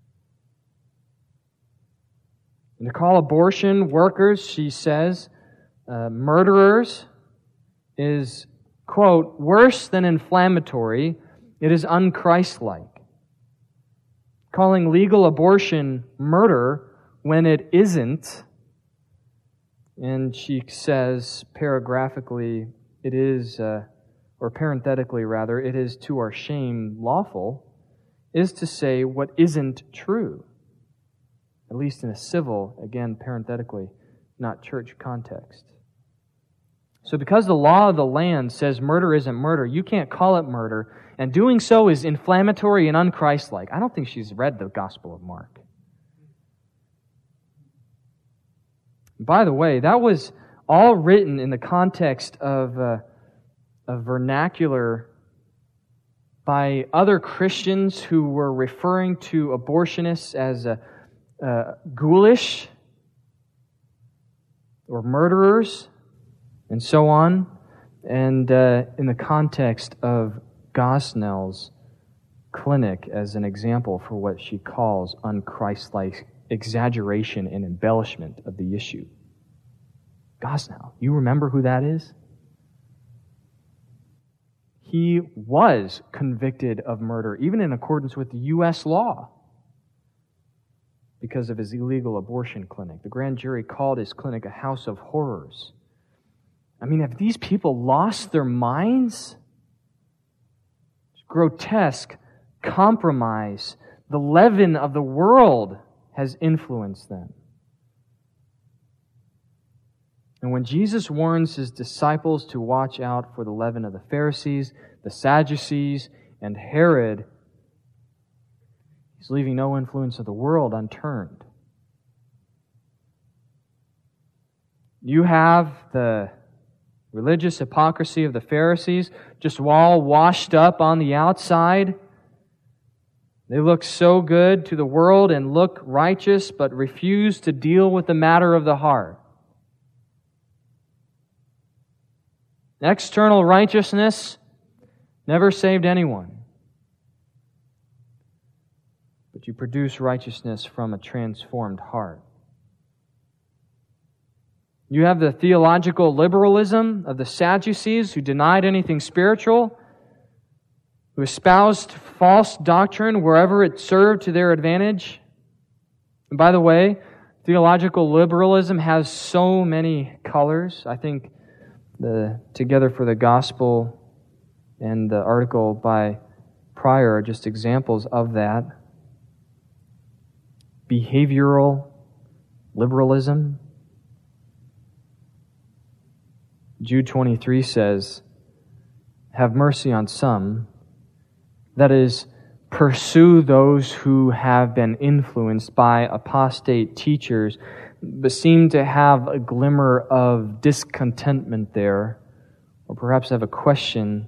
And to call abortion workers, she says, uh, murderers is, quote, worse than inflammatory. It is unchristlike. Calling legal abortion murder when it isn't, and she says paragraphically, it is, uh, or parenthetically rather, it is to our shame lawful, is to say what isn't true. At least in a civil, again, parenthetically, not church context. So because the law of the land says murder isn't murder, you can't call it murder, and doing so is inflammatory and unchristlike. I don't think she's read the Gospel of Mark. By the way, that was all written in the context of uh, a vernacular by other Christians who were referring to abortionists as a Uh, ghoulish or murderers and so on, and uh, in the context of Gosnell's clinic as an example for what she calls unchristlike exaggeration and embellishment of the issue. Gosnell, you remember who that is? He was convicted of murder, even in accordance with the U S law, because of his illegal abortion clinic. The grand jury called his clinic a house of horrors. I mean, have these people lost their minds? It's grotesque, compromise. The leaven of the world has influenced them. And when Jesus warns his disciples to watch out for the leaven of the Pharisees, the Sadducees, and Herod, he's leaving no influence of the world unturned. You have the religious hypocrisy of the Pharisees, just all washed up on the outside. They look so good to the world and look righteous, but refuse to deal with the matter of the heart. External righteousness never saved anyone. But you produce righteousness from a transformed heart. You have the theological liberalism of the Sadducees who denied anything spiritual, who espoused false doctrine wherever it served to their advantage. And by the way, theological liberalism has so many colors. I think the Together for the Gospel and the article by Pryor are just examples of that. Behavioral liberalism. Jude twenty-three says, have mercy on some, that is, pursue those who have been influenced by apostate teachers, but seem to have a glimmer of discontentment there, or perhaps have a question.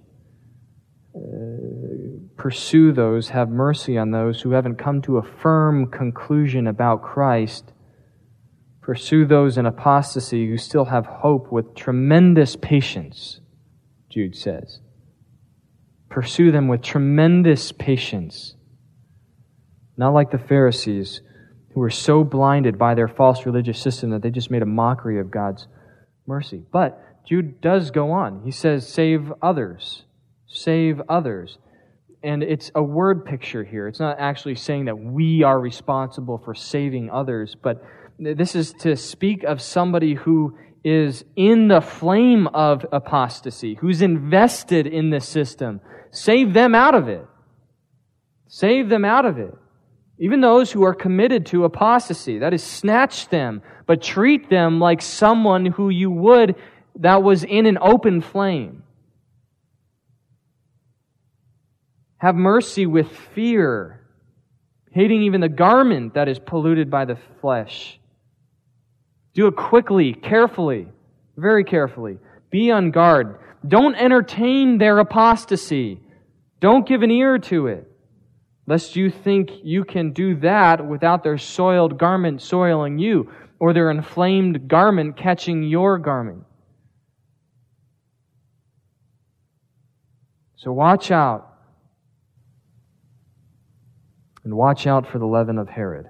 Uh, pursue those, have mercy on those who haven't come to a firm conclusion about Christ. Pursue those in apostasy who still have hope with tremendous patience, Jude says. Pursue them with tremendous patience. Not like the Pharisees, who were so blinded by their false religious system that they just made a mockery of God's mercy. But Jude does go on. He says, save others. Save others. And it's a word picture here. It's not actually saying that we are responsible for saving others, but this is to speak of somebody who is in the flame of apostasy, who's invested in this system. Save them out of it. Save them out of it. Even those who are committed to apostasy, that is, snatch them, but treat them like someone who you would that was in an open flame. Have mercy with fear, hating even the garment that is polluted by the flesh. Do it quickly, carefully, very carefully. Be on guard. Don't entertain their apostasy. Don't give an ear to it, lest you think you can do that without their soiled garment soiling you, or their inflamed garment catching your garment. So watch out. And watch out for the leaven of Herod.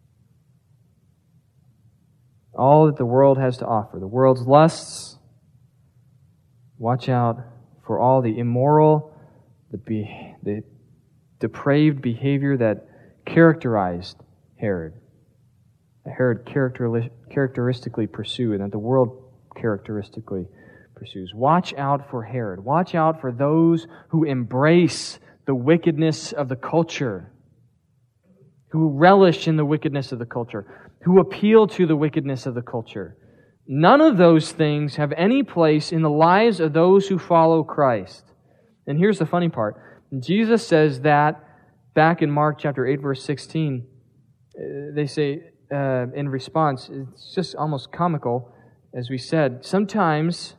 All that the world has to offer, the world's lusts. Watch out for all the immoral, the, be, the depraved behavior that characterized Herod. That Herod character, characteristically pursued, and that the world characteristically pursues. Watch out for Herod. Watch out for those who embrace the wickedness of the culture, who relish in the wickedness of the culture, who appeal to the wickedness of the culture. None of those things have any place in the lives of those who follow Christ. And here's the funny part. Jesus says that back in Mark chapter eight, verse sixteen. They say uh, in response, it's just almost comical, as we said, sometimes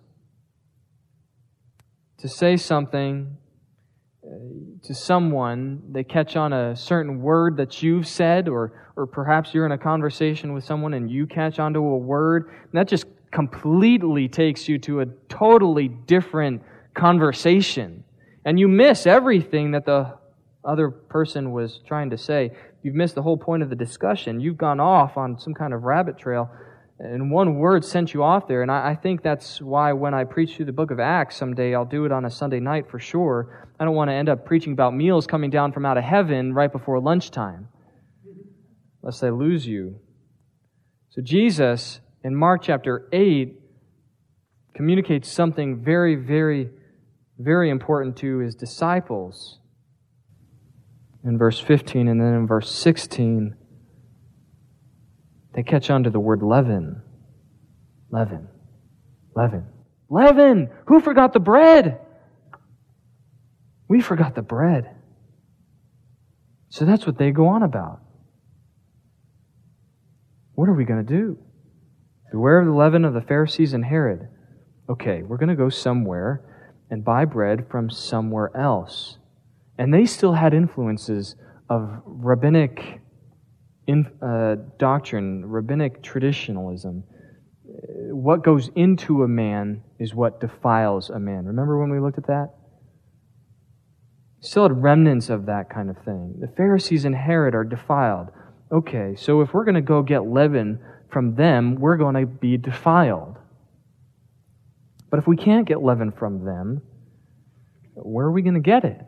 to say something to someone, they catch on a certain word that you've said, or or perhaps you're in a conversation with someone and you catch onto a word, and that just completely takes you to a totally different conversation. And you miss everything that the other person was trying to say. You've missed the whole point of the discussion. You've gone off on some kind of rabbit trail, and one word sent you off there. And I, I think that's why when I preach through the book of Acts someday, I'll do it on a Sunday night for sure. I don't want to end up preaching about meals coming down from out of heaven right before lunchtime, lest I lose you. So Jesus, in Mark chapter eight, communicates something very, very, very important to His disciples. In verse fifteen and then in verse sixteen, they catch on to the word leaven. Leaven. Leaven. Leaven! Who forgot the bread? We forgot the bread. So that's what they go on about. What are we going to do? Beware of the leaven of the Pharisees and Herod. Okay, we're going to go somewhere and buy bread from somewhere else. And they still had influences of rabbinic in, uh, doctrine, rabbinic traditionalism. What goes into a man is what defiles a man. Remember when we looked at that? Still had remnants of that kind of thing. The Pharisees and Herod are defiled. Okay, so if we're going to go get leaven from them, we're going to be defiled. But if we can't get leaven from them, where are we going to get it?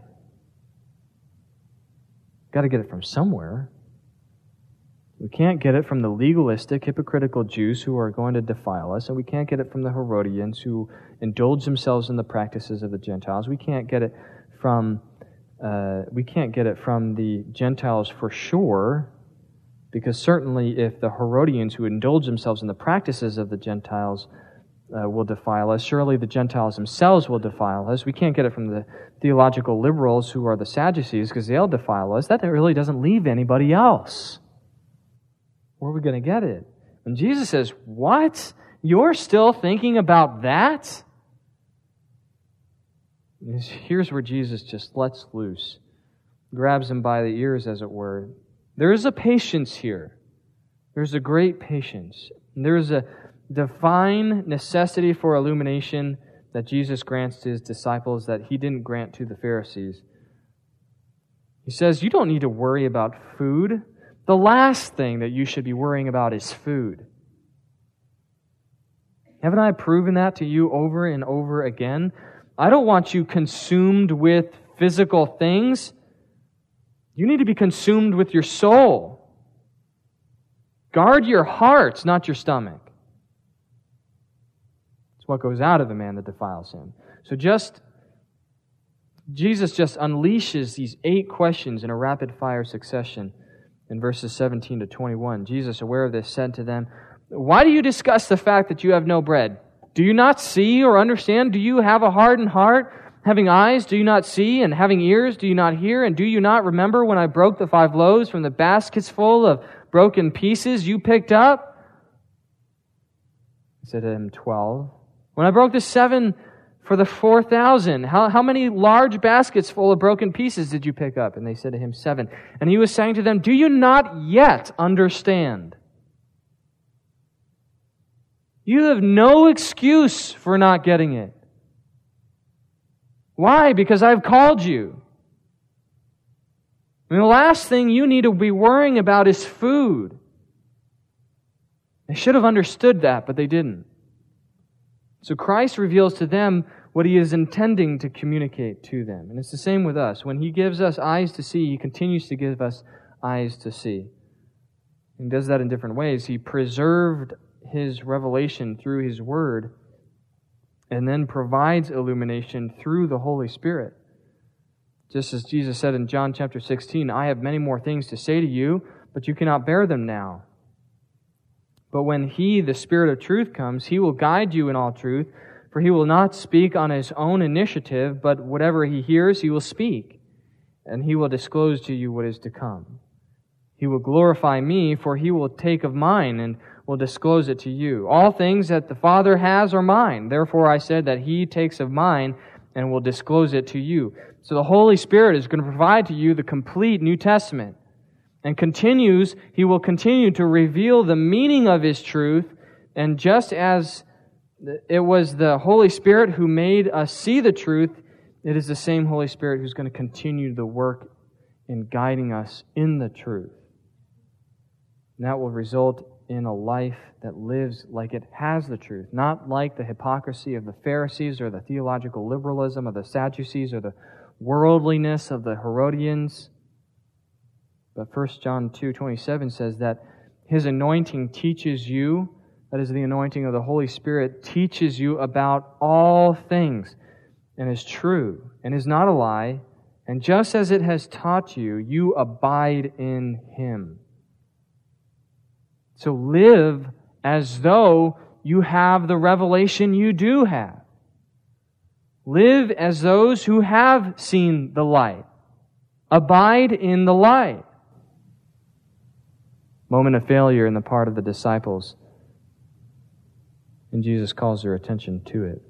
Got to get it from somewhere. We can't get it from the legalistic, hypocritical Jews who are going to defile us, and we can't get it from the Herodians who indulge themselves in the practices of the Gentiles. We can't get it from uh, we can't get it from the Gentiles for sure, because certainly if the Herodians who indulge themselves in the practices of the Gentiles uh, will defile us, surely the Gentiles themselves will defile us. We can't get it from the theological liberals who are the Sadducees, because they'll defile us. That really doesn't leave anybody else. Where are we going to get it? And Jesus says, what? You're still thinking about that? Here's where Jesus just lets loose, grabs him by the ears, as it were. There is a patience here. There's a great patience. There is a divine necessity for illumination that Jesus grants to His disciples that He didn't grant to the Pharisees. He says, you don't need to worry about food. The last thing that you should be worrying about is food. Haven't I proven that to you over and over again? I don't want you consumed with physical things. You need to be consumed with your soul. Guard your hearts, not your stomach. It's what goes out of a man that defiles him. So just, Jesus just unleashes these eight questions in a rapid-fire succession in verses seventeen to twenty-one. Jesus, aware of this, said to them, "Why do you discuss the fact that you have no bread? Do you not see or understand? Do you have a hardened heart? Having eyes, do you not see? And having ears, do you not hear? And do you not remember when I broke the five loaves from the baskets full of broken pieces you picked up?" He said to him, twelve. "When I broke the seven for the four thousand, how, how many large baskets full of broken pieces did you pick up?" And they said to him, seven. And he was saying to them, "Do you not yet understand? You have no excuse for not getting it. Why? Because I've called you. I mean, the last thing you need to be worrying about is food." They should have understood that, but they didn't. So Christ reveals to them what He is intending to communicate to them. And it's the same with us. When He gives us eyes to see, He continues to give us eyes to see. He does that in different ways. He preserved His revelation through His Word, and then provides illumination through the Holy Spirit. Just as Jesus said in John chapter sixteen, "I have many more things to say to you, but you cannot bear them now. But when He, the Spirit of truth, comes, He will guide you in all truth, for He will not speak on His own initiative, but whatever He hears, He will speak, and He will disclose to you what is to come. He will glorify Me, for He will take of mine and will disclose it to you. All things that the Father has are mine. Therefore I said that He takes of mine and will disclose it to you." So the Holy Spirit is going to provide to you the complete New Testament, and continues, He will continue to reveal the meaning of His truth. And just as it was the Holy Spirit who made us see the truth, it is the same Holy Spirit who's going to continue the work in guiding us in the truth. And that will result in a life that lives like it has the truth, not like the hypocrisy of the Pharisees or the theological liberalism of the Sadducees or the worldliness of the Herodians. But First John two twenty-seven says that His anointing teaches you, that is the anointing of the Holy Spirit, teaches you about all things, and is true, and is not a lie, and just as it has taught you, you abide in Him. So live as though you have the revelation you do have. Live as those who have seen the light. Abide in the light. Moment of failure in the part of the disciples, and Jesus calls their attention to it.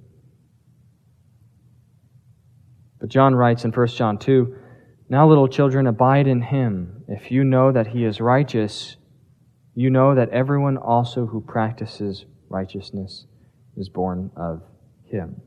But John writes in First John two, "Now, little children, abide in Him. If you know that He is righteous, you know that everyone also who practices righteousness is born of Him."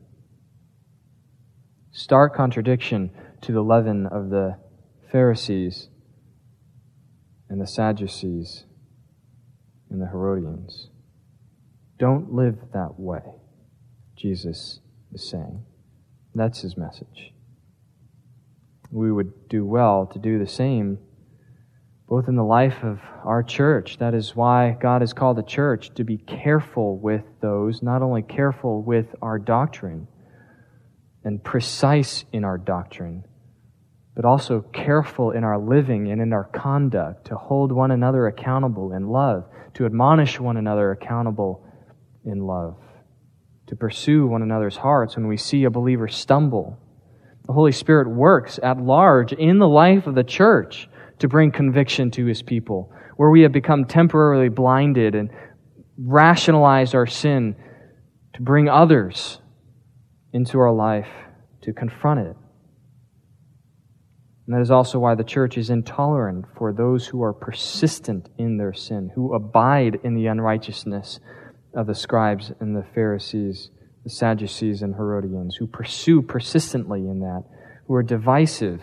Stark contradiction to the leaven of the Pharisees and the Sadducees and the Herodians. Don't live that way, Jesus is saying. That's His message. We would do well to do the same, both in the life of our church. That is why God has called the church to be careful with those, not only careful with our doctrine and precise in our doctrine, but also careful in our living and in our conduct, to hold one another accountable in love, to admonish one another accountable in love, to pursue one another's hearts when we see a believer stumble. The Holy Spirit works at large in the life of the church to bring conviction to His people, where we have become temporarily blinded and rationalized our sin, to bring others into our life to confront it. And that is also why the church is intolerant for those who are persistent in their sin, who abide in the unrighteousness of the scribes and the Pharisees, the Sadducees and Herodians, who pursue persistently in that, who are divisive,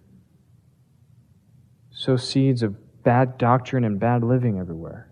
sow seeds of bad doctrine and bad living everywhere.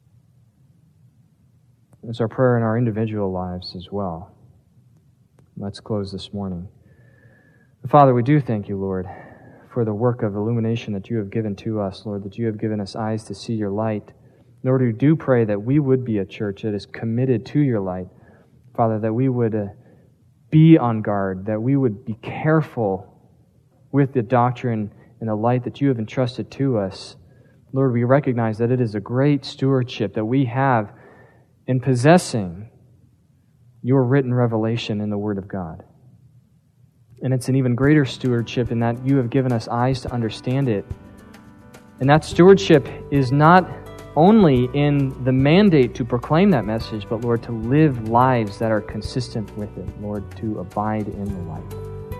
It's our prayer in our individual lives as well. Let's close this morning. Father, we do thank you, Lord, for the work of illumination that you have given to us, Lord, that you have given us eyes to see your light. Lord, we do pray that we would be a church that is committed to your light. Father, that we would uh, be on guard, that we would be careful with the doctrine and the light that you have entrusted to us. Lord, we recognize that it is a great stewardship that we have in possessing your written revelation in the Word of God. And it's an even greater stewardship in that you have given us eyes to understand it. And that stewardship is not only in the mandate to proclaim that message, but, Lord, to live lives that are consistent with it, Lord, to abide in the light.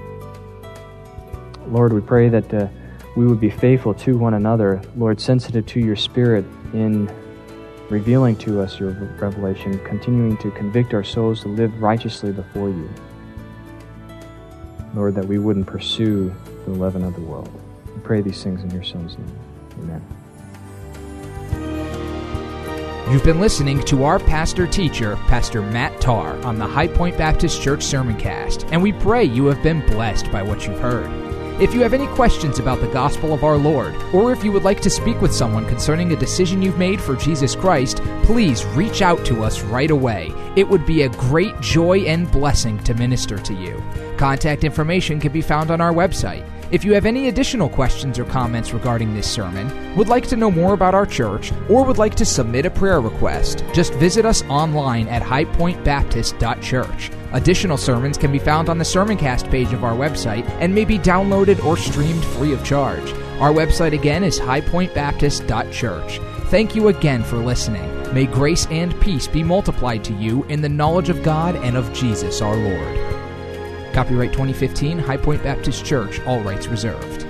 Lord, we pray that uh, we would be faithful to one another, Lord, sensitive to your Spirit in revealing to us your revelation, continuing to convict our souls to live righteously before you. Lord, that we wouldn't pursue the leaven of the world. We pray these things in your Son's name. Amen. You've been listening to our pastor-teacher, Pastor Matt Tarr, on the High Point Baptist Church Sermoncast, and we pray you have been blessed by what you've heard. If you have any questions about the gospel of our Lord, or if you would like to speak with someone concerning a decision you've made for Jesus Christ, please reach out to us right away. It would be a great joy and blessing to minister to you. Contact information can be found on our website. If you have any additional questions or comments regarding this sermon, would like to know more about our church, or would like to submit a prayer request, just visit us online at high point baptist dot church. Additional sermons can be found on the Sermoncast page of our website and may be downloaded or streamed free of charge. Our website again is high point baptist dot church. Thank you again for listening. May grace and peace be multiplied to you in the knowledge of God and of Jesus our Lord. Copyright twenty fifteen, High Point Baptist Church, all rights reserved.